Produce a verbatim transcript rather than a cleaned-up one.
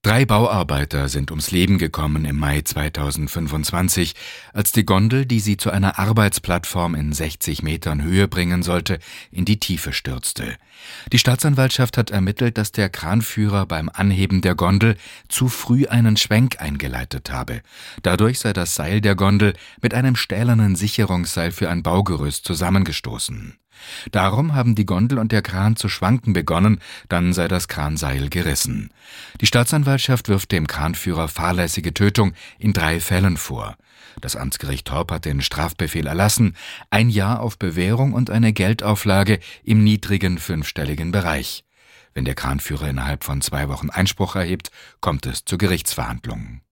Drei Bauarbeiter sind ums Leben gekommen im Mai zweitausendfünfundzwanzig, als die Gondel, die sie zu einer Arbeitsplattform in sechzig Metern Höhe bringen sollte, in die Tiefe stürzte. Die Staatsanwaltschaft hat ermittelt, dass der Kranführer beim Anheben der Gondel zu früh einen Schwenk eingeleitet habe. Dadurch sei das Seil der Gondel mit einem stählernen Sicherungsseil für ein Baugerüst zusammengestoßen. Darum haben die Gondel und der Kran zu schwanken begonnen, dann sei das Kranseil gerissen. Die Staatsanwaltschaft wirft dem Kranführer fahrlässige Tötung in drei Fällen vor. Das Amtsgericht Torp hat den Strafbefehl erlassen, ein Jahr auf Bewährung und eine Geldauflage im niedrigen fünfstelligen Bereich. Wenn der Kranführer innerhalb von zwei Wochen Einspruch erhebt, kommt es zur Gerichtsverhandlung.